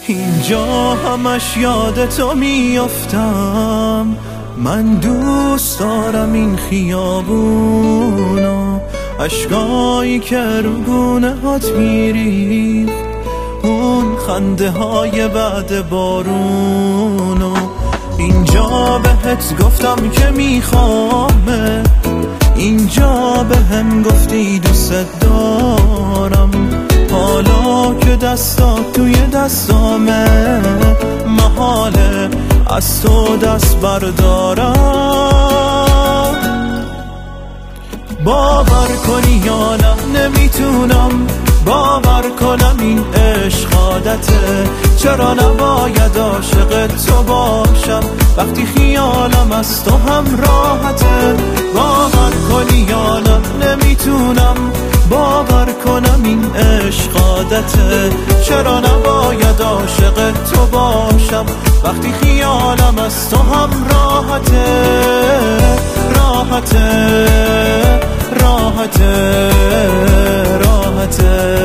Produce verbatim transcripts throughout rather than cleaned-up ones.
اینجا همش یاد تو میافتم، من دوست دارم این خیابونو، اشکایی که رو گونه هات میریخت، اون خنده های بعد بارونو. اینجا بهت گفتم که میخوامه، اینجا به هم گفتی دوست دارم، حالا که دستات توی دستامه، محاله از تو دست بردارم. باور کنی یا نه نمیتونم باور کنم این عشق عادته، چرا نباید عاشق تو باشم وقتی خیالم از تو هم راحته. باور کنی یا نه نمیتونم باور کنم این عشق عادته، چرا نباید عاشق تو باشم وقتی خیالم از تو هم راحته. راحته راحته راحته.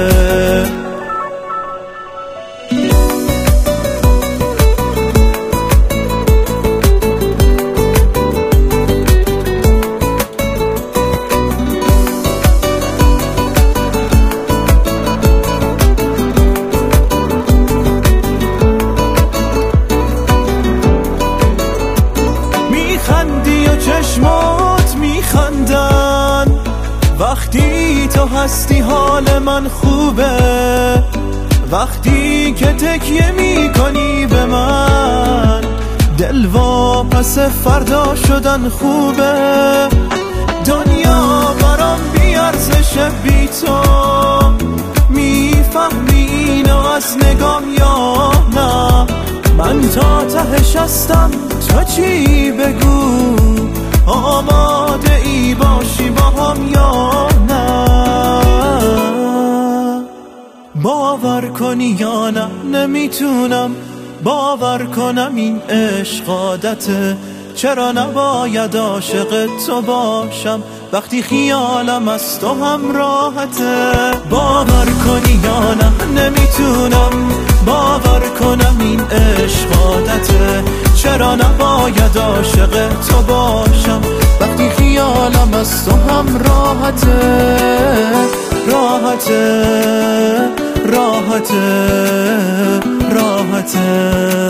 میخندی و چشمات میخندن وقتی تو هستی، حال من خوبه وقتی که تکیه میکنی به من، دل واپس فردا شدن خوبه. دنیا برام بیارزشه بی تو، میفهمی اینو از نگام یا نه؟ من تا تهش هستم تو چی بگو، آماده ای باشی با هم یا نه؟ باور کنی یا نه نمیتونم باور کنم این عشق عادته، چرا نباید عاشق تو باشم وقتی خیالم از تو هم راحته. باور کنی یا نه نمیتونم باور کنم این عشق عادته، چرا نباید عاشق تو باشم وقتی خیالم از تو هم راحته. راحته راحته راحته.